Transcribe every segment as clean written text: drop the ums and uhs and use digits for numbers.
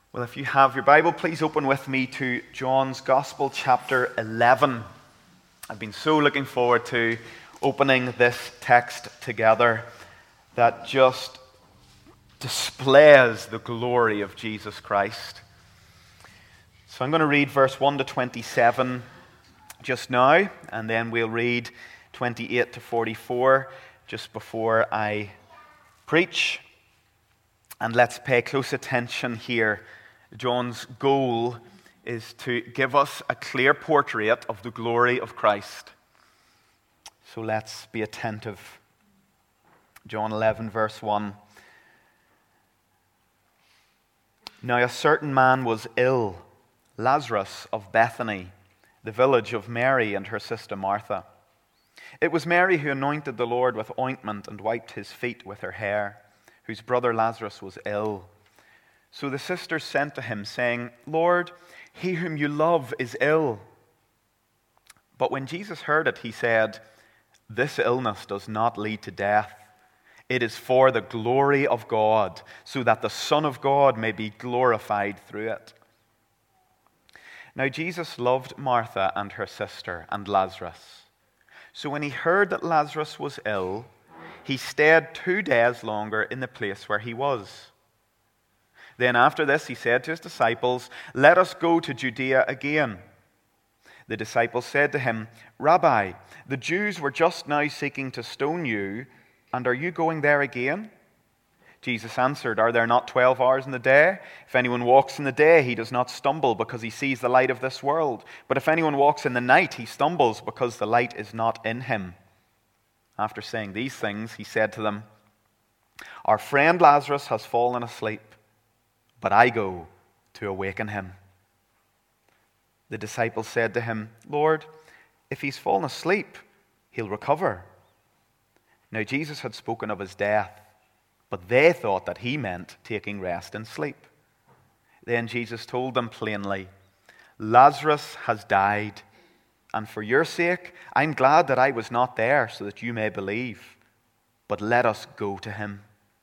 Well, if you have your Bible, please open with me to John's Gospel, chapter 11. I've been so looking forward to opening this text together that just displays the glory of Jesus Christ. So I'm going to read verse 1 to 27 just now, and then we'll read 28 to 44 just before I preach. And let's pay close attention here. John's goal is to give us a clear portrait of the glory of Christ. So let's be attentive. John 11, verse 1. Now a certain man was ill, Lazarus of Bethany, the village of Mary and her sister Martha. It was Mary who anointed the Lord with ointment and wiped his feet with her hair, whose brother Lazarus was ill. So the sisters sent to him, saying, Lord, he whom you love is ill. But when Jesus heard it, he said, This illness does not lead to death. It is for the glory of God, so that the Son of God may be glorified through it. Now Jesus loved Martha and her sister and Lazarus. So when he heard that Lazarus was ill, he stayed 2 days longer in the place where he was. Then after this he said to his disciples, Let us go to Judea again. The disciples said to him, Rabbi, the Jews were just now seeking to stone you, and are you going there again? Jesus answered, Are there not 12 hours in the day? If anyone walks in the day, he does not stumble because he sees the light of this world. But if anyone walks in the night, he stumbles because the light is not in him. After saying these things, he said to them, Our friend Lazarus has fallen asleep, but I go to awaken him. The disciples said to him, Lord, if he's fallen asleep, he'll recover. Now Jesus had spoken of his death, but they thought that he meant taking rest and sleep. Then Jesus told them plainly, Lazarus has died, and for your sake I'm glad that I was not there, so that you may believe. But let us go to him.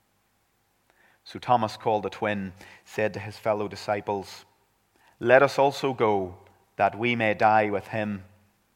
So Thomas, called the twin, said to his fellow disciples, Let us also go, that we may die with him.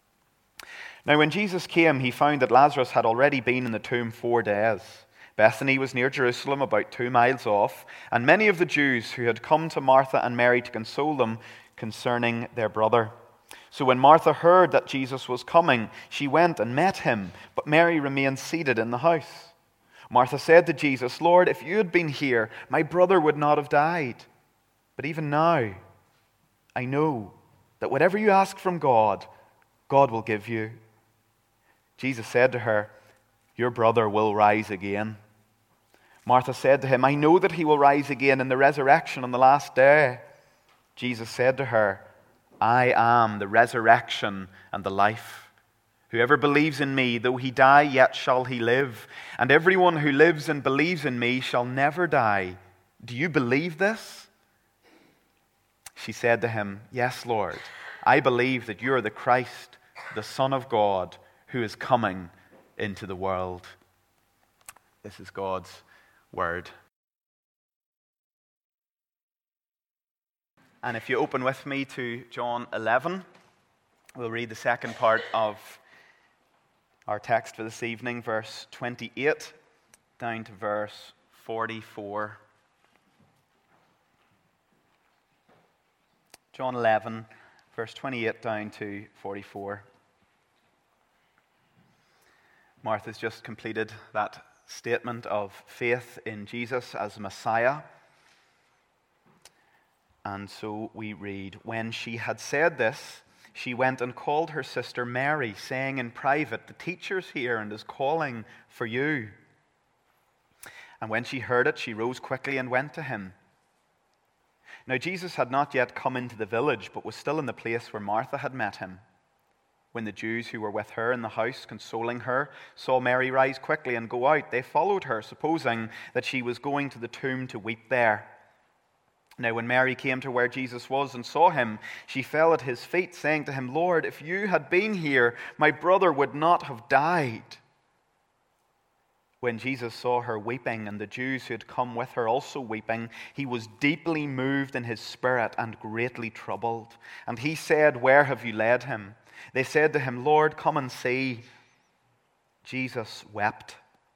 Now when Jesus came, he found that Lazarus had already been in the tomb 4 days. Bethany was near Jerusalem, about 2 miles off, and many of the Jews who had come to Martha and Mary to console them concerning their brother. So when Martha heard that Jesus was coming, she went and met him, but Mary remained seated in the house. Martha said to Jesus, Lord, if you had been here, my brother would not have died. But even now, I know that whatever you ask from God, God will give you. Jesus said to her, Your brother will rise again. Martha said to him, I know that he will rise again in the resurrection on the last day. Jesus said to her, I am the resurrection and the life. Whoever believes in me, though he die, yet shall he live. And everyone who lives and believes in me shall never die. Do you believe this? She said to him, Yes, Lord. I believe that you are the Christ, the Son of God, who is coming into the world. This is God's word. And if you open with me to John 11, we'll read the second part of our text for this evening, verse 28 down to verse 44. John 11, verse 28 down to 44. Martha's just completed that statement of faith in Jesus as Messiah. And so we read, When she had said this, she went and called her sister Mary, saying in private, The teacher's here and is calling for you. And when she heard it, she rose quickly and went to him. Now Jesus had not yet come into the village, but was still in the place where Martha had met him. When the Jews who were with her in the house, consoling her, saw Mary rise quickly and go out, they followed her, supposing that she was going to the tomb to weep there. Now when Mary came to where Jesus was and saw him, she fell at his feet, saying to him, Lord, if you had been here, my brother would not have died. When Jesus saw her weeping, and the Jews who had come with her also weeping, he was deeply moved in his spirit and greatly troubled. And he said, "Where have you laid him?" They said to him, "Lord, come and see." Jesus wept.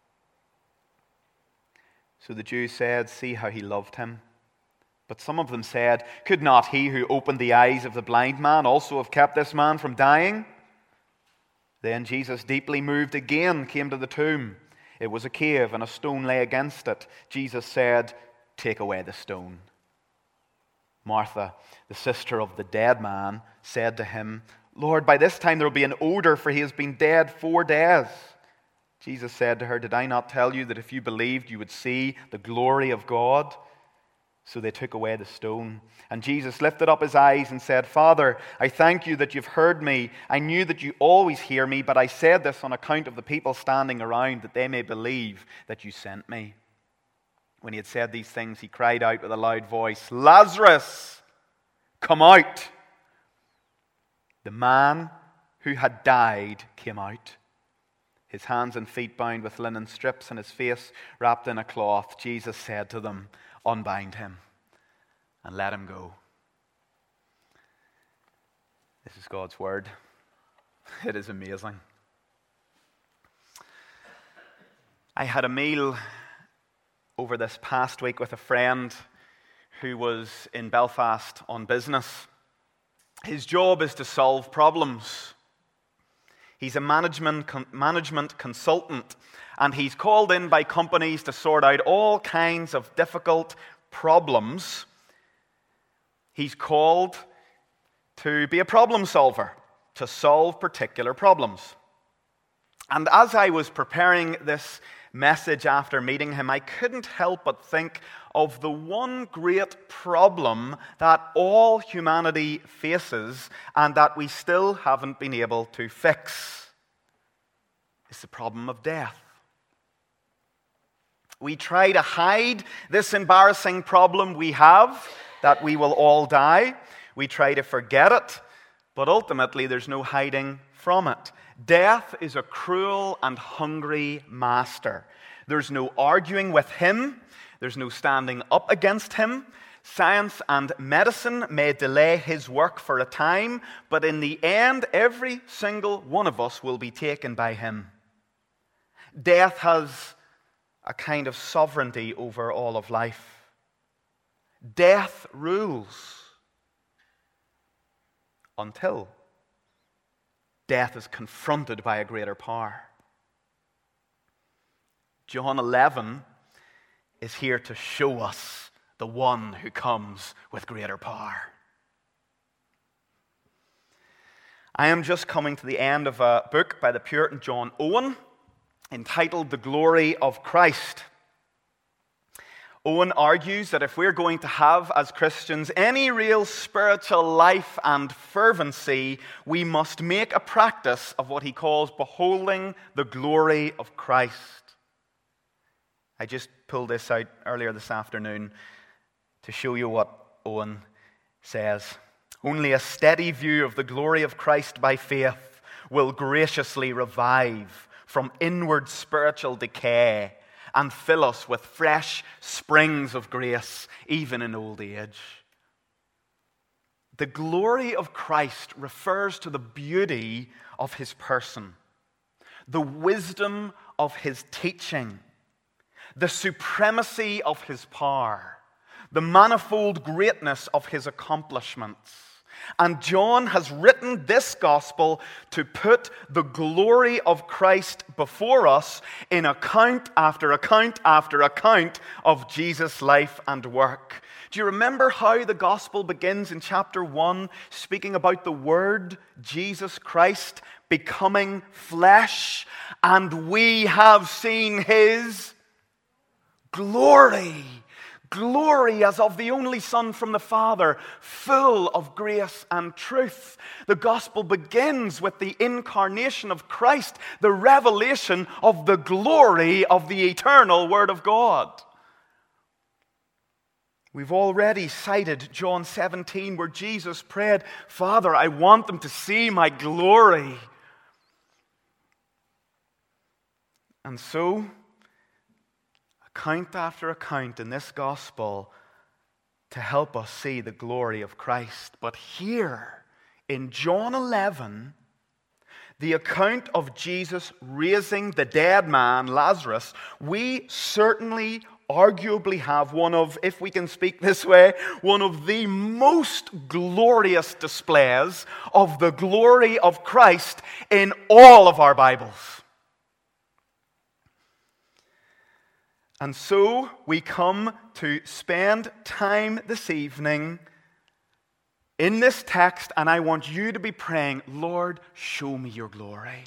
So the Jews said, "See how he loved him." But some of them said, "Could not he who opened the eyes of the blind man also have kept this man from dying?" Then Jesus, deeply moved again, came to the tomb. It was a cave, and a stone lay against it. Jesus said, "Take away the stone." Martha, the sister of the dead man, said to him, "Lord, by this time there will be an odor, for he has been dead 4 days." Jesus said to her, "Did I not tell you that if you believed, you would see the glory of God?" So they took away the stone. And Jesus lifted up his eyes and said, "Father, I thank you that you've heard me. I knew that you always hear me, but I said this on account of the people standing around, that they may believe that you sent me." When he had said these things, he cried out with a loud voice, "Lazarus, come out!" The man who had died came out, his hands and feet bound with linen strips and his face wrapped in a cloth. Jesus said to them, "Unbind him and let him go." This is God's word. It is amazing. I had a meal over this past week with a friend who was in Belfast on business. His job is to solve problems. He's a management consultant, and he's called in by companies to sort out all kinds of difficult problems. He's called to be a problem solver, to solve particular problems. And as I was preparing this message after meeting him, I couldn't help but think of the one great problem that all humanity faces and that we still haven't been able to fix. It's the problem of death. We try to hide this embarrassing problem we have, that we will all die. We try to forget it, but ultimately there's no hiding from it. Death is a cruel and hungry master. There's no arguing with him. There's no standing up against him. Science and medicine may delay his work for a time, but in the end, every single one of us will be taken by him. Death has a kind of sovereignty over all of life. Death rules until death is confronted by a greater power. John 11 is here to show us the one who comes with greater power. I am just coming to the end of a book by the Puritan John Owen entitled The Glory of Christ. Owen argues that if we're going to have, as Christians, any real spiritual life and fervency, we must make a practice of what he calls beholding the glory of Christ. I just pulled this out earlier this afternoon to show you what Owen says. Only a steady view of the glory of Christ by faith will graciously revive from inward spiritual decay and fill us with fresh springs of grace, even in old age. The glory of Christ refers to the beauty of his person, the wisdom of his teaching, the supremacy of his power, the manifold greatness of his accomplishments. And John has written this gospel to put the glory of Christ before us in account after account after account of Jesus' life and work. Do you remember how the gospel begins in chapter 1, speaking about the Word, Jesus Christ, becoming flesh, and we have seen his glory. Glory as of the only Son from the Father, full of grace and truth. The gospel begins with the incarnation of Christ, the revelation of the glory of the eternal Word of God. We've already cited John 17, where Jesus prayed, "Father, I want them to see my glory." And so, account after account in this gospel to help us see the glory of Christ. But here in John 11, the account of Jesus raising the dead man, Lazarus, we certainly arguably have one of, if we can speak this way, one of the most glorious displays of the glory of Christ in all of our Bibles. And so we come to spend time this evening in this text, and I want you to be praying, Lord, show me your glory.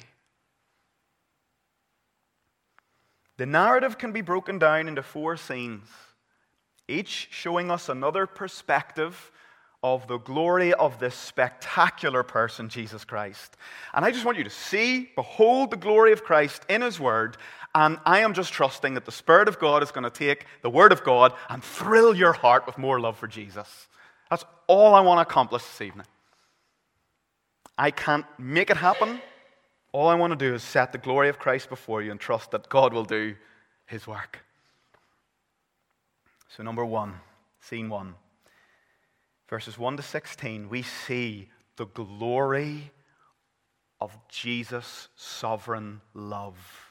The narrative can be broken down into 4 scenes, each showing us another perspective of the glory of this spectacular person, Jesus Christ. And I just want you to see, behold the glory of Christ in His Word, and I am just trusting that the Spirit of God is going to take the Word of God and thrill your heart with more love for Jesus. That's all I want to accomplish this evening. I can't make it happen. All I want to do is set the glory of Christ before you and trust that God will do His work. So number 1, scene 1, verses 1 to 16, we see the glory of Jesus' sovereign love.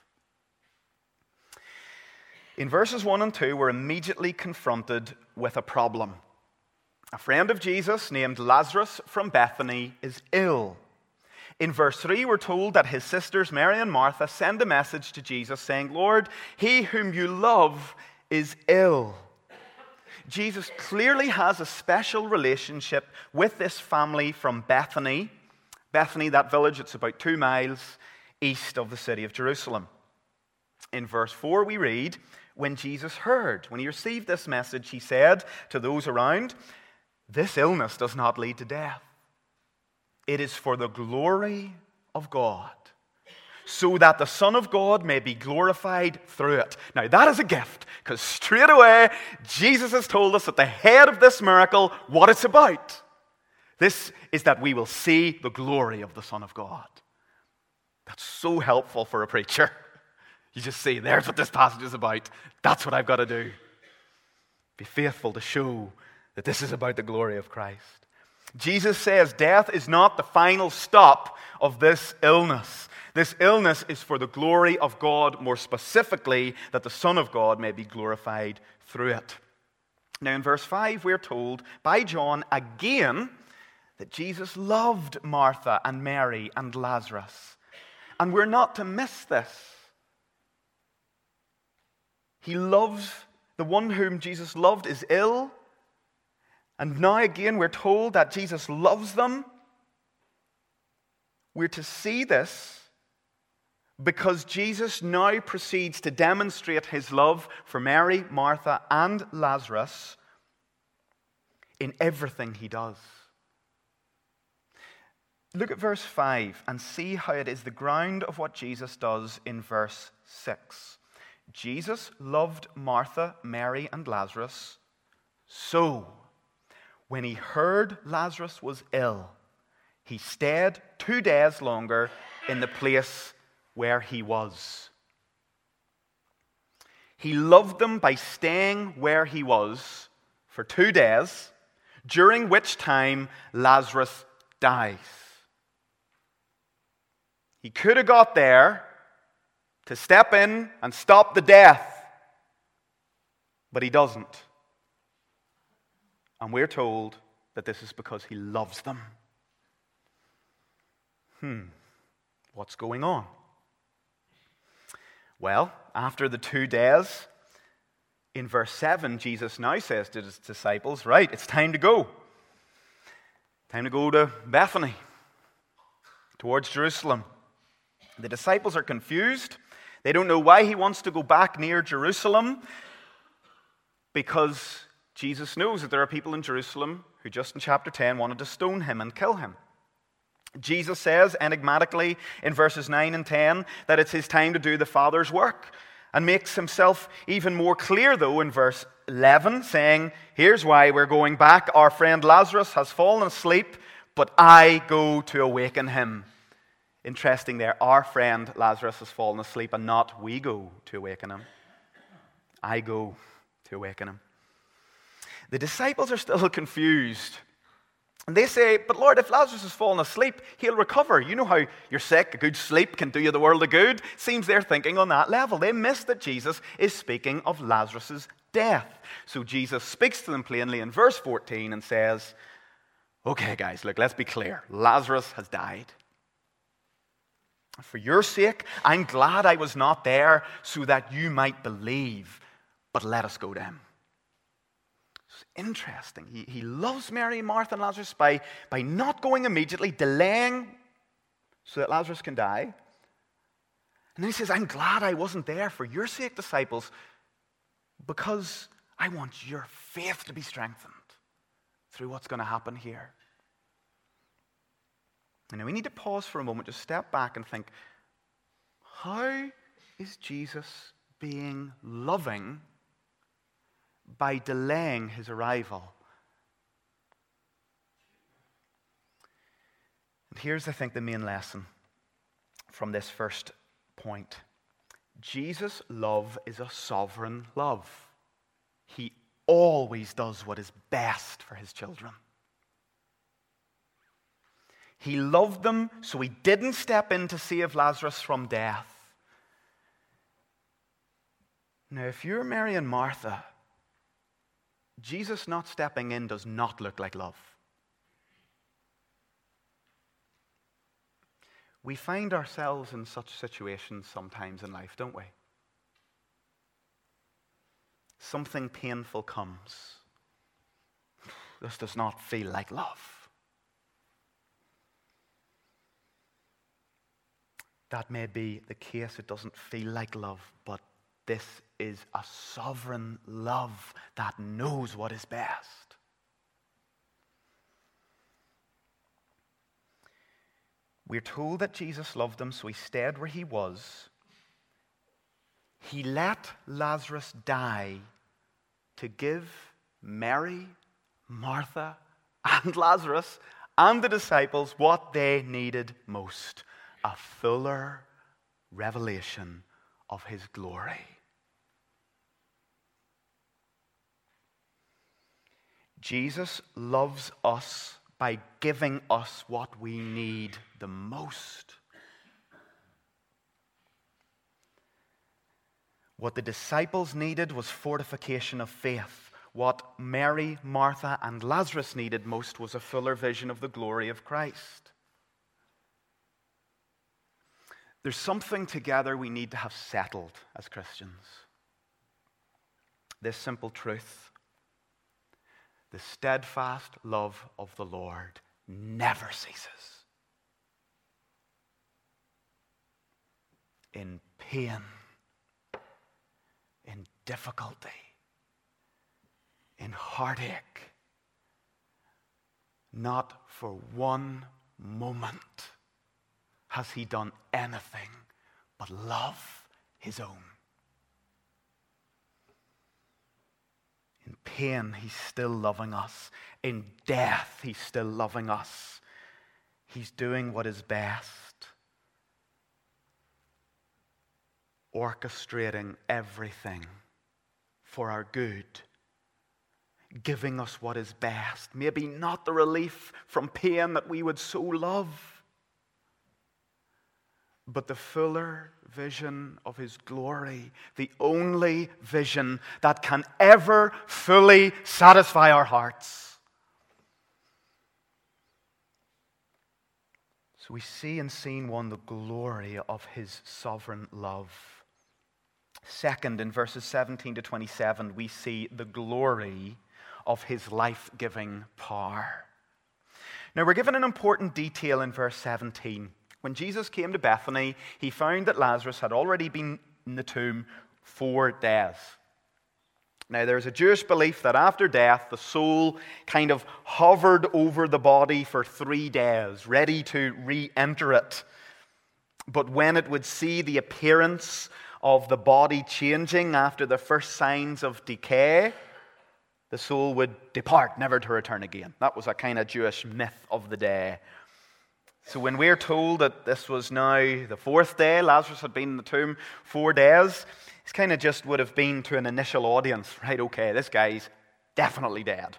In verses 1 and 2, we're immediately confronted with a problem. A friend of Jesus named Lazarus from Bethany is ill. In verse 3, we're told that his sisters Mary and Martha send a message to Jesus saying, Lord, he whom you love is ill. Jesus clearly has a special relationship with this family from Bethany. Bethany, that village, it's about 2 miles east of the city of Jerusalem. In verse 4, we read, when Jesus heard, when he received this message, he said to those around, this illness does not lead to death. It is for the glory of God, so that the Son of God may be glorified through it. Now that is a gift, because straight away, Jesus has told us at the head of this miracle what it's about. This is that we will see the glory of the Son of God. That's so helpful for a preacher. You just see, there's what this passage is about. That's what I've got to do. Be faithful to show that this is about the glory of Christ. Jesus says death is not the final stop of this illness. This illness is for the glory of God, more specifically, that the Son of God may be glorified through it. Now in verse 5, we're told by John again that Jesus loved Martha and Mary and Lazarus. And we're not to miss this. He loves, the one whom Jesus loved is ill. And now again we're told that Jesus loves them. We're to see this because Jesus now proceeds to demonstrate his love for Mary, Martha, and Lazarus in everything he does. Look at verse 5 and see how it is the ground of what Jesus does in verse 6. Jesus loved Martha, Mary, and Lazarus, so when he heard Lazarus was ill, he stayed 2 days longer in the place where he was. He loved them by staying where he was for 2 days, during which time Lazarus dies. He could have got there to step in and stop the death, but he doesn't. And we're told that this is because he loves them. What's going on? Well, after the 2 days, in verse 7, Jesus now says to his disciples, right, it's time to go. Time to go to Bethany, towards Jerusalem. The disciples are confused. They don't know why he wants to go back near Jerusalem, because Jesus knows that there are people in Jerusalem who just in chapter 10 wanted to stone him and kill him. Jesus says enigmatically in verses 9 and 10 that it's his time to do the Father's work, and makes himself even more clear though in verse 11, saying, here's why we're going back. Our friend Lazarus has fallen asleep, but I go to awaken him. Interesting there, our friend Lazarus has fallen asleep and not we go to awaken him. I go to awaken him. The disciples are still confused. And they say, but Lord, if Lazarus has fallen asleep, he'll recover. You know how you're sick, a good sleep can do you the world of good. Seems they're thinking on that level. They miss that Jesus is speaking of Lazarus' death. So Jesus speaks to them plainly in verse 14 and says, okay guys, look, let's be clear. Lazarus has died. For your sake, I'm glad I was not there so that you might believe. But let us go to him. It's interesting. He loves Mary, Martha, and Lazarus by not going immediately, delaying so that Lazarus can die. And then he says, I'm glad I wasn't there for your sake, disciples, because I want your faith to be strengthened through what's going to happen here. And now we need to pause for a moment, just step back and think, how is Jesus being loving by delaying his arrival? And here's, I think, the main lesson from this first point. Jesus' love is a sovereign love. He always does what is best for his children. He loved them, so he didn't step in to save Lazarus from death. Now, if you're Mary and Martha, Jesus not stepping in does not look like love. We find ourselves in such situations sometimes in life, don't we? Something painful comes. This does not feel like love. That may be the case. It doesn't feel like love, but this is a sovereign love that knows what is best. We're told that Jesus loved them, so he stayed where he was. He let Lazarus die to give Mary, Martha, and Lazarus and the disciples what they needed most: a fuller revelation of his glory. Jesus loves us by giving us what we need the most. What the disciples needed was fortification of faith. What Mary, Martha, and Lazarus needed most was a fuller vision of the glory of Christ. There's something together we need to have settled as Christians. This simple truth: the steadfast love of the Lord never ceases. In pain, in difficulty, in heartache, not for one moment has he done anything but love his own. In pain, he's still loving us. In death, he's still loving us. He's doing what is best, orchestrating everything for our good, giving us what is best. Maybe not the relief from pain that we would so love, but the fuller vision of his glory, the only vision that can ever fully satisfy our hearts. So we see in scene 1 the glory of his sovereign love. Second, in verses 17 to 27, we see the glory of his life-giving power. Now, we're given an important detail in verse 17. When Jesus came to Bethany, he found that Lazarus had already been in the tomb 4 days. Now, there's a Jewish belief that after death, the soul kind of hovered over the body for 3 days, ready to re-enter it. But when it would see the appearance of the body changing after the first signs of decay, the soul would depart, never to return again. That was a kind of Jewish myth of the day. So when we're told that this was now the 4th day, Lazarus had been in the tomb 4 days, He's kind of just would have been to an initial audience, right, okay, this guy's definitely dead.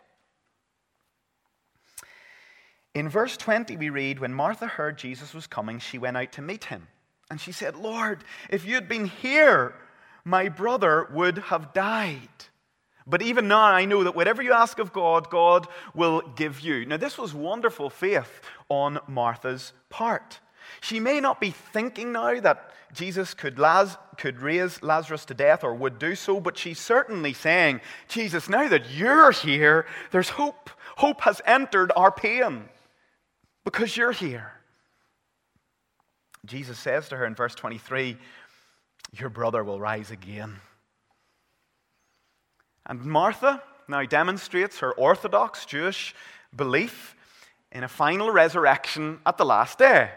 In verse 20 we read, when Martha heard Jesus was coming, she went out to meet him. And she said, Lord, if you had been here, my brother would have died. But even now I know that whatever you ask of God, God will give you. Now this was wonderful faith on Martha's part. She may not be thinking now that Jesus could raise Lazarus to death or would do so, but she's certainly saying, Jesus, now that you're here, there's hope. Hope has entered our pain because you're here. Jesus says to her in verse 23, your brother will rise again. And Martha now demonstrates her orthodox Jewish belief in a final resurrection at the last day.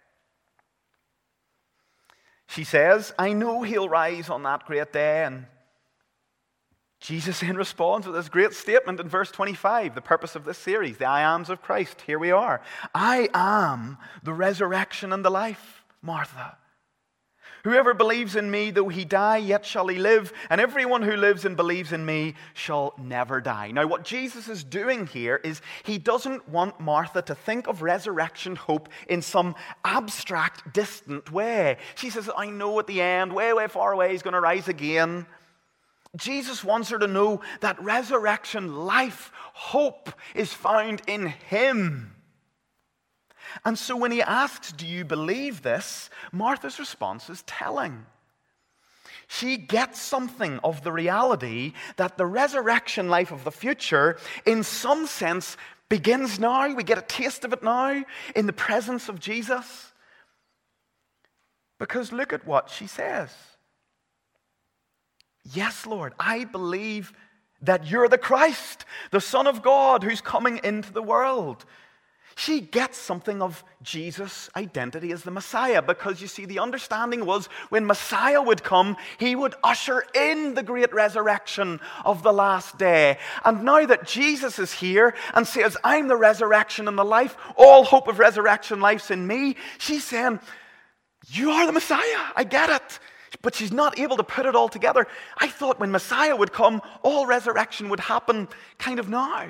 She says, I know he'll rise on that great day. And Jesus then responds with this great statement in verse 25, the purpose of this series, the I ams of Christ. Here we are. I am the resurrection and the life, Martha. Whoever believes in me, though he die, yet shall he live. And everyone who lives and believes in me shall never die. Now, what Jesus is doing here is he doesn't want Martha to think of resurrection hope in some abstract, distant way. She says, I know at the end, way, way far away, he's going to rise again. Jesus wants her to know that resurrection life, hope, is found in him. And so when he asks, do you believe this? Martha's response is telling. She gets something of the reality that the resurrection life of the future, in some sense, begins now. We get a taste of it now in the presence of Jesus. Because look at what she says. Yes, Lord, I believe that you're the Christ, the Son of God who's coming into the world. She gets something of Jesus' identity as the Messiah because, you see, the understanding was when Messiah would come, he would usher in the great resurrection of the last day. And now that Jesus is here and says, I'm the resurrection and the life, all hope of resurrection life's in me, she's saying, you are the Messiah, I get it. But she's not able to put it all together. I thought when Messiah would come, all resurrection would happen kind of now.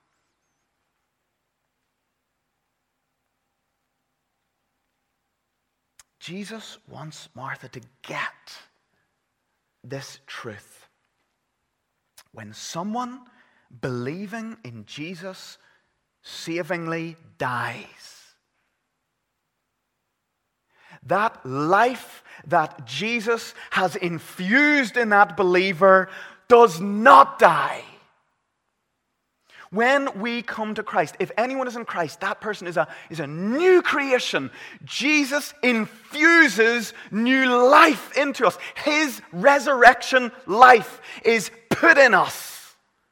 Jesus wants Martha to get this truth. When someone believing in Jesus savingly dies, that life that Jesus has infused in that believer does not die. When we come to Christ, if anyone is in Christ, that person is a new creation. Jesus infuses new life into us. His resurrection life is put in us.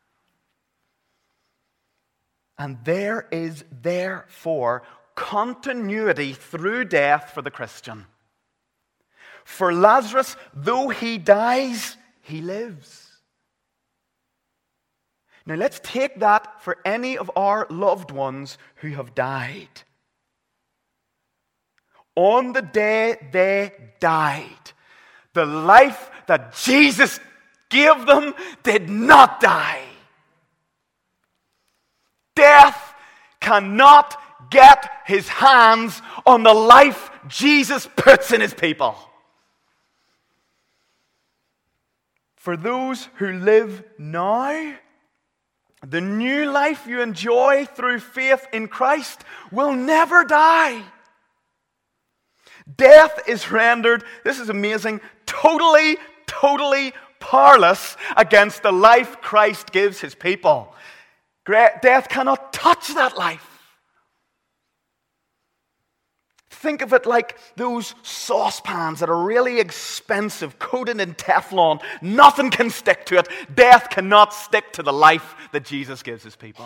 And there is therefore continuity through death for the Christian. For Lazarus, though he dies, he lives. Now let's take that for any of our loved ones who have died. On the day they died, the life that Jesus gave them did not die. Death cannot get his hands on the life Jesus puts in his people. For those who live now, the new life you enjoy through faith in Christ will never die. Death is rendered, this is amazing, totally powerless against the life Christ gives his people. Death cannot touch that life. Think of it like those saucepans that are really expensive, coated in Teflon. Nothing can stick to it. Death cannot stick to the life that Jesus gives his people.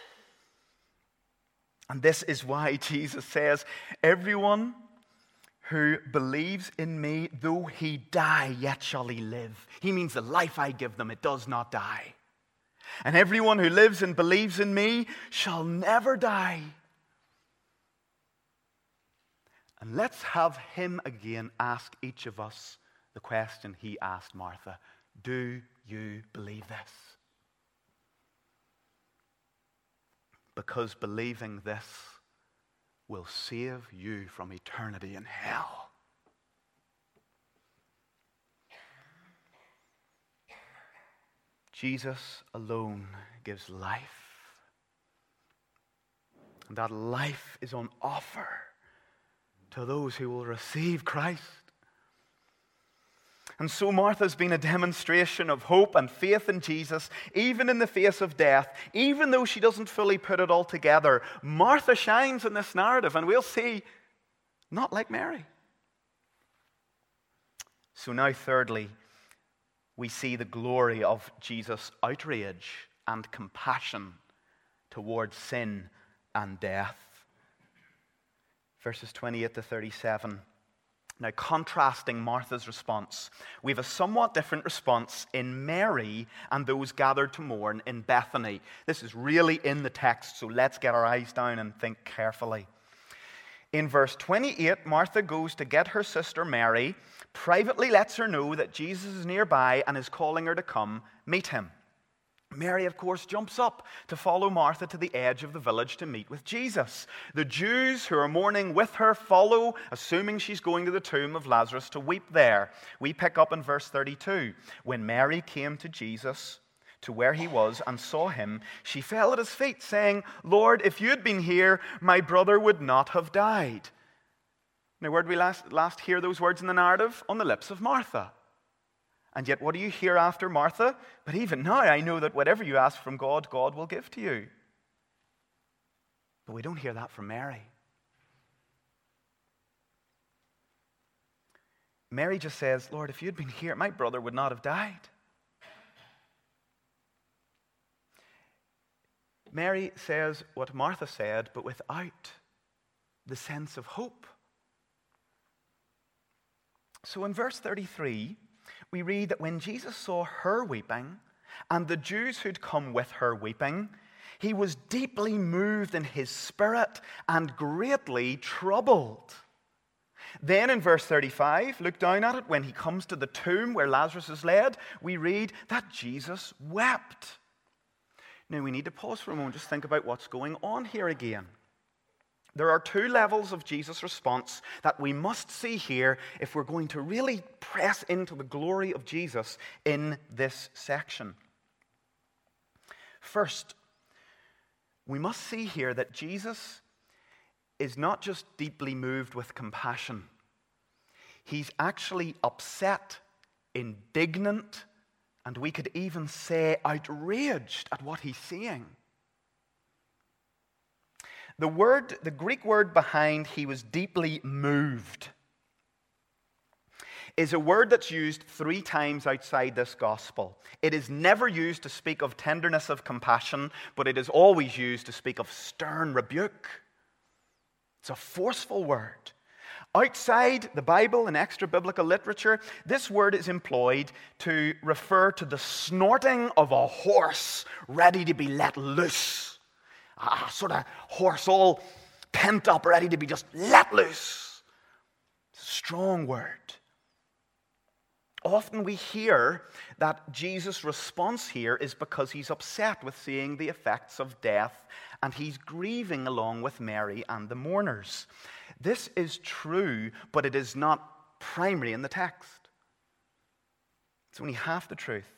And this is why Jesus says, everyone who believes in me, though he die, yet shall he live. He means the life I give them, it does not die. And everyone who lives and believes in me shall never die. And let's have him again ask each of us the question he asked Martha, do you believe this? Because believing this will save you from eternity in hell. Jesus alone gives life. And that life is on offer to those who will receive Christ. And so Martha's been a demonstration of hope and faith in Jesus, even in the face of death. Even though she doesn't fully put it all together, Martha shines in this narrative, and we'll see, not like Mary. So now, thirdly, we see the glory of Jesus' outrage and compassion towards sin and death. Verses 28 to 37. Now, contrasting Martha's response, we have a somewhat different response in Mary and those gathered to mourn in Bethany. This is really in the text, so let's get our eyes down and think carefully. In verse 28, Martha goes to get her sister Mary, privately lets her know that Jesus is nearby and is calling her to come meet him. Mary, of course, jumps up to follow Martha to the edge of the village to meet with Jesus. The Jews who are mourning with her follow, assuming she's going to the tomb of Lazarus to weep there. We pick up in verse 32. When Mary came to Jesus, to where he was, and saw him, she fell at his feet, saying, Lord, if you had been here, my brother would not have died. Now, where did we last hear those words in the narrative? On the lips of Martha. And yet, what do you hear after Martha? But even now, I know that whatever you ask from God, God will give to you. But we don't hear that from Mary. Mary just says, Lord, if you'd been here, my brother would not have died. Mary says what Martha said, but without the sense of hope. So in verse 33, we read that when Jesus saw her weeping, and the Jews who'd come with her weeping, he was deeply moved in his spirit and greatly troubled. Then in verse 35, look down at it, when he comes to the tomb where Lazarus is laid, we read that Jesus wept. Now we need to pause for a moment, just think about what's going on here again. There are two levels of Jesus' response that we must see here if we're going to really press into the glory of Jesus in this section. First, we must see here that Jesus is not just deeply moved with compassion. He's actually upset, indignant, and we could even say outraged at what he's seeing. The Greek word behind he was deeply moved is a word that's used 3 times outside this gospel. It is never used to speak of tenderness of compassion, but it is always used to speak of stern rebuke. It's a forceful word. Outside the Bible and extra-biblical literature, this word is employed to refer to the snorting of a horse ready to be let loose. A sort of horse all pent up, ready to be just let loose. It's a strong word. Often we hear that Jesus' response here is because he's upset with seeing the effects of death, and he's grieving along with Mary and the mourners. This is true, but it is not primary in the text. It's only half the truth.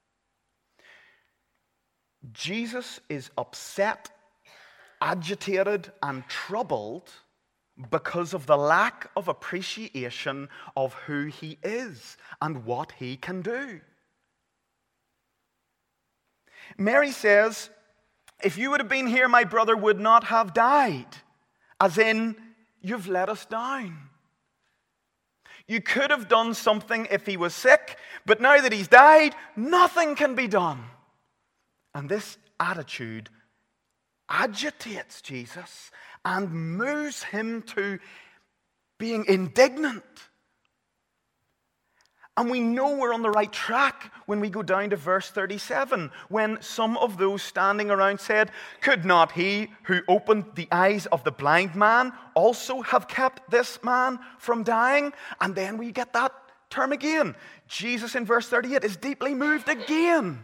Jesus is upset, agitated, and troubled because of the lack of appreciation of who he is and what he can do. Mary says, if you would have been here, my brother would not have died. As in, you've let us down. You could have done something if he was sick, but now that he's died, nothing can be done. And this attitude agitates Jesus and moves him to being indignant. And we know we're on the right track when we go down to verse 37, when some of those standing around said, could not he who opened the eyes of the blind man also have kept this man from dying? And then we get that term again. Jesus in verse 38 is deeply moved again.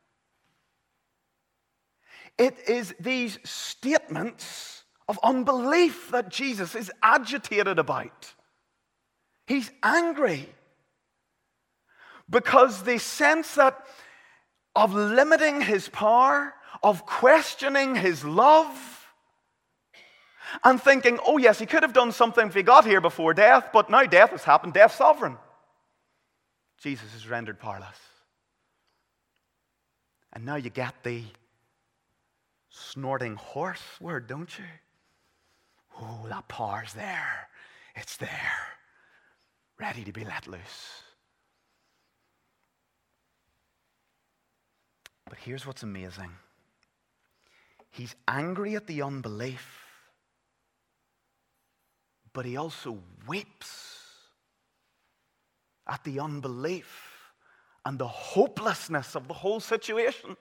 It is these statements of unbelief that Jesus is agitated about. He's angry because they sense that of limiting his power, of questioning his love, and thinking, oh yes, he could have done something if he got here before death, but now death has happened, death's sovereign. Jesus is rendered powerless. And now you get the snorting horse word, don't you? Oh, that power's there. It's there. Ready to be let loose. But here's what's amazing. He's angry at the unbelief, but he also weeps at the unbelief and the hopelessness of the whole situation.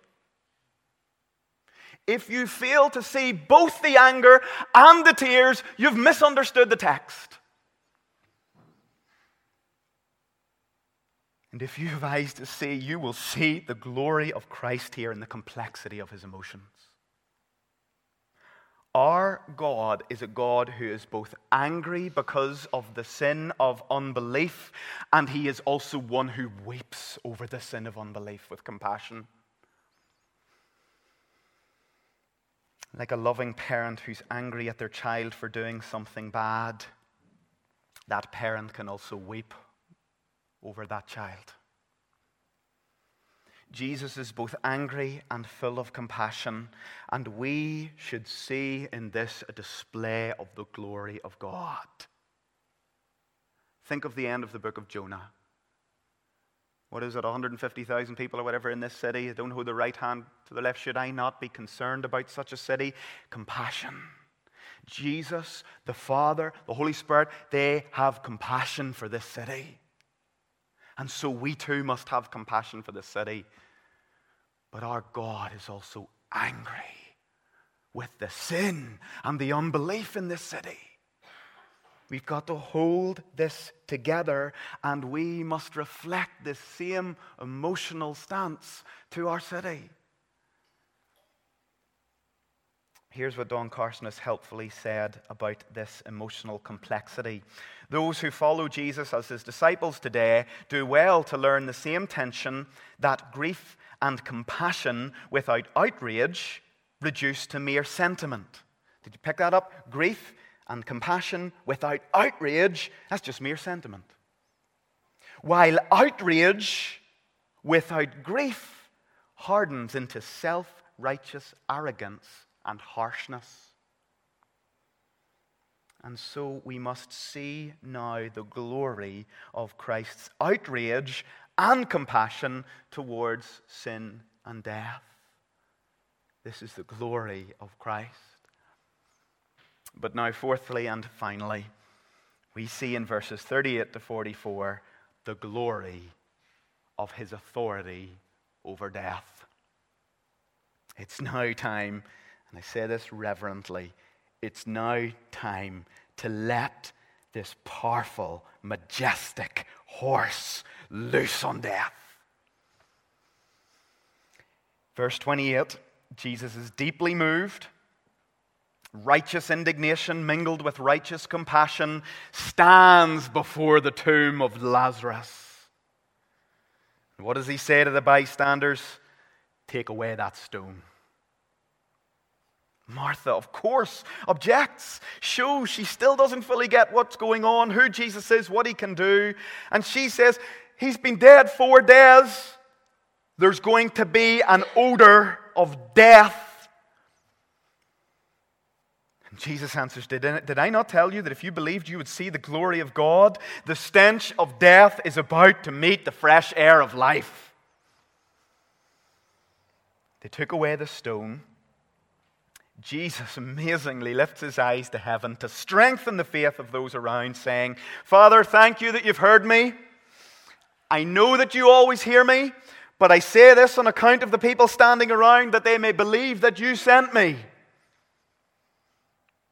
If you fail to see both the anger and the tears, you've misunderstood the text. And if you have eyes to see, you will see the glory of Christ here in the complexity of his emotions. Our God is a God who is both angry because of the sin of unbelief, and he is also one who weeps over the sin of unbelief with compassion. Like a loving parent who's angry at their child for doing something bad, that parent can also weep over that child. Jesus is both angry and full of compassion, and we should see in this a display of the glory of God. Think of the end of the book of Jonah. What is it, 150,000 people or whatever in this city? Don't hold the right hand to the left. Should I not be concerned about such a city? Compassion. Jesus, the Father, the Holy Spirit, they have compassion for this city. And so we too must have compassion for this city. But our God is also angry with the sin and the unbelief in this city. We've got to hold this together, and we must reflect this same emotional stance to our city. Here's what Don Carson has helpfully said about this emotional complexity. Those who follow Jesus as his disciples today do well to learn the same tension that grief and compassion without outrage reduce to mere sentiment. Did you pick that up? Grief and compassion without outrage, that's just mere sentiment. While outrage without grief hardens into self-righteous arrogance and harshness. And so we must see now the glory of Christ's outrage and compassion towards sin and death. This is the glory of Christ. But now, fourthly and finally, we see in verses 38 to 44 the glory of his authority over death. It's now time, and I say this reverently, it's now time to let this powerful, majestic horse loose on death. Verse 28, Jesus is deeply moved. Righteous indignation mingled with righteous compassion stands before the tomb of Lazarus. And what does he say to the bystanders? Take away that stone. Martha, of course, objects, shows she still doesn't fully get what's going on, who Jesus is, what he can do. And she says, he's been dead 4 days. There's going to be an odor of death. And Jesus answers, did I not tell you that if you believed you would see the glory of God? The stench of death is about to meet the fresh air of life. They took away the stone. Jesus amazingly lifts his eyes to heaven to strengthen the faith of those around, saying, Father, thank you that you've heard me. I know that you always hear me, but I say this on account of the people standing around, that they may believe that you sent me.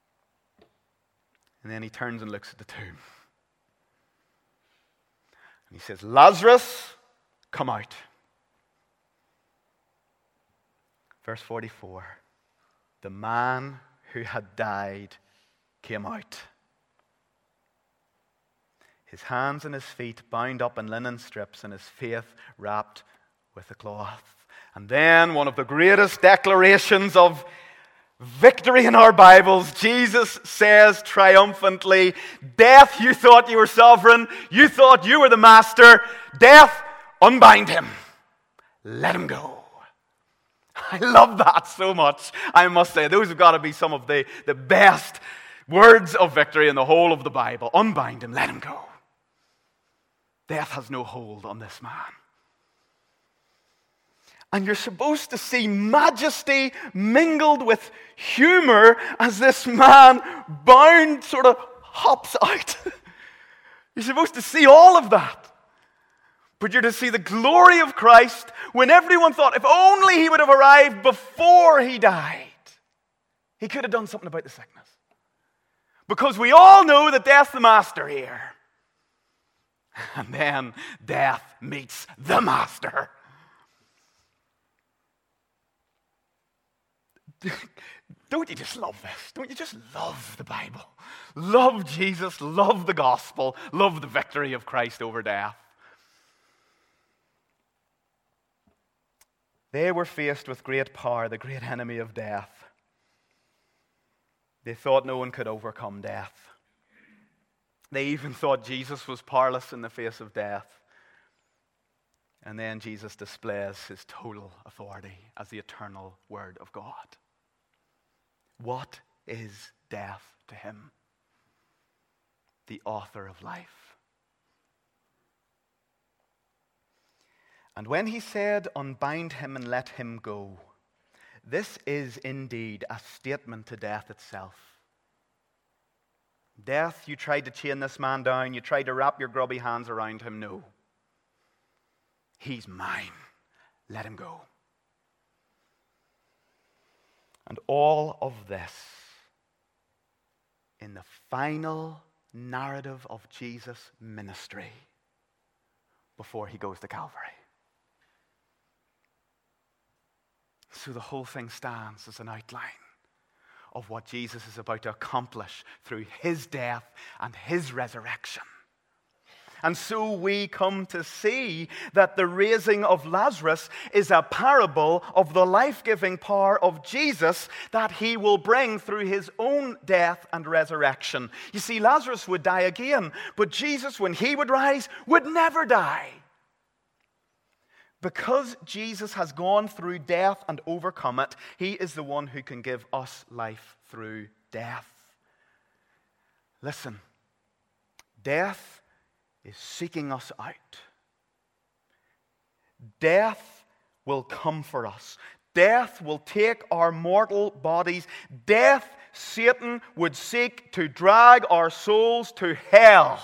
And then he turns and looks at the tomb. He says, Lazarus, come out. Verse 44, the man who had died came out. His hands and his feet bound up in linen strips, and his face wrapped with a cloth. And then one of the greatest declarations of victory in our Bibles, Jesus says triumphantly, death, you thought you were sovereign. You thought you were the master. Death, unbind him. Let him go. I love that so much. I must say, those have got to be some of the best words of victory in the whole of the Bible. Unbind him. Let him go. Death has no hold on this man. And you're supposed to see majesty mingled with humor as this man, bound, sort of hops out. You're supposed to see all of that. But you're to see the glory of Christ when everyone thought if only he would have arrived before he died, he could have done something about the sickness. Because we all know that death's the master here. And then death meets the master. Don't you just love this? Don't you just love the Bible? Love Jesus, love the gospel, love the victory of Christ over death. They were faced with great power, the great enemy of death. They thought no one could overcome death. They even thought Jesus was powerless in the face of death. And then Jesus displays his total authority as the eternal Word of God. What is death to him? The author of life. And when he said, unbind him and let him go, this is indeed a statement to death itself. Death, you tried to chain this man down, you tried to wrap your grubby hands around him. No. He's mine. Let him go. And all of this in the final narrative of Jesus' ministry before he goes to Calvary. So the whole thing stands as an outline of what Jesus is about to accomplish through his death and his resurrection. And so we come to see that the raising of Lazarus is a parable of the life-giving power of Jesus that he will bring through his own death and resurrection. You see, Lazarus would die again, but Jesus, when he would rise, would never die. Because Jesus has gone through death and overcome it, he is the one who can give us life through death. Listen, death is seeking us out. Death will come for us. Death will take our mortal bodies. Death, Satan, would seek to drag our souls to hell.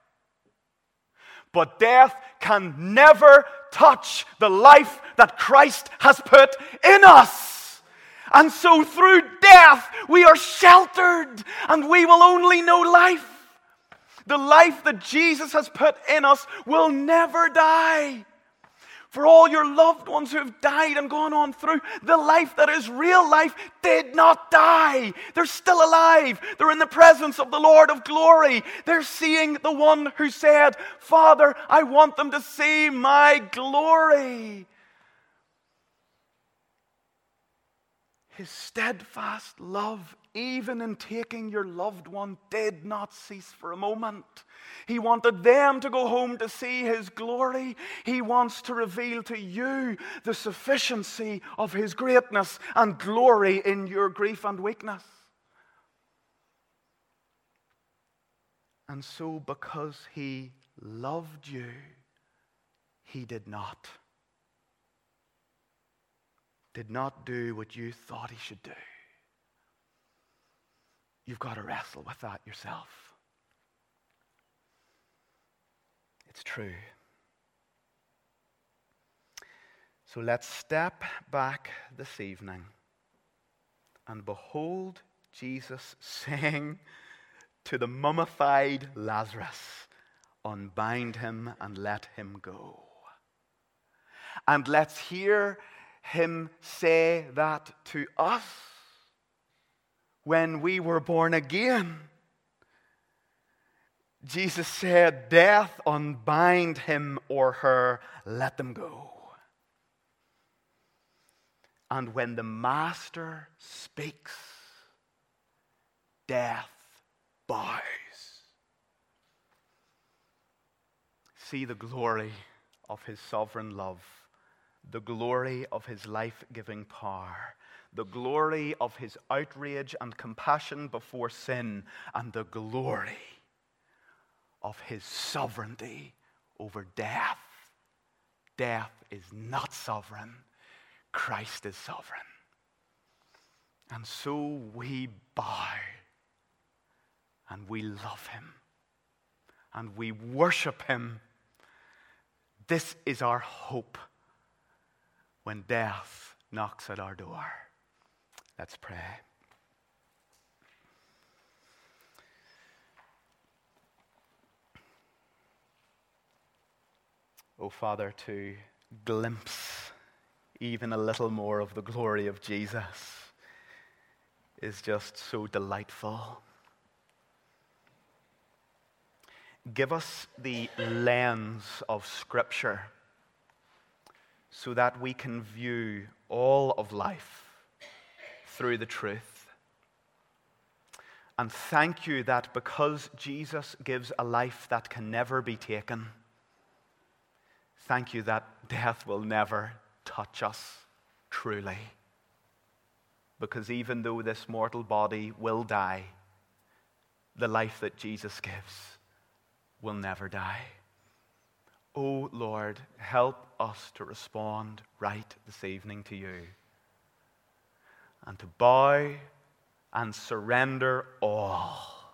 But death can never touch the life that Christ has put in us. And so through death, we are sheltered and we will only know life. The life that Jesus has put in us will never die. For all your loved ones who have died and gone on through, the life that is real life did not die. They're still alive. They're in the presence of the Lord of glory. They're seeing the one who said, Father, I want them to see my glory. His steadfast love, even in taking your loved one, did not cease for a moment. He wanted them to go home to see his glory. He wants to reveal to you the sufficiency of his greatness and glory in your grief and weakness. And so, because he loved you, he did not do what you thought he should do. You've got to wrestle with that yourself. It's true. So let's step back this evening and behold Jesus saying to the mummified Lazarus, unbind him and let him go. And let's hear him say that to us when we were born again. Jesus said, death, unbind him or her, let them go. And when the Master speaks, death bows. See the glory of his sovereign love, the glory of his life-giving power, the glory of his outrage and compassion before sin, and the glory of his sovereignty over death. Death is not sovereign. Christ is sovereign. And so we bow and we love him and we worship him. This is our hope when death knocks at our door. Let's pray. Oh, Father, to glimpse even a little more of the glory of Jesus is just so delightful. Give us the lens of Scripture so that we can view all of life through the truth. And thank you that because Jesus gives a life that can never be taken, thank you that death will never touch us truly. Because even though this mortal body will die, the life that Jesus gives will never die. Oh Lord, help us to respond right this evening to you and to bow and surrender all.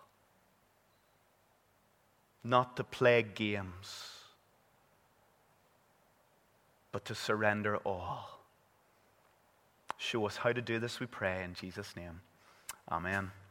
Not to play games, but to surrender all. Show us how to do this, we pray, in Jesus' name. Amen.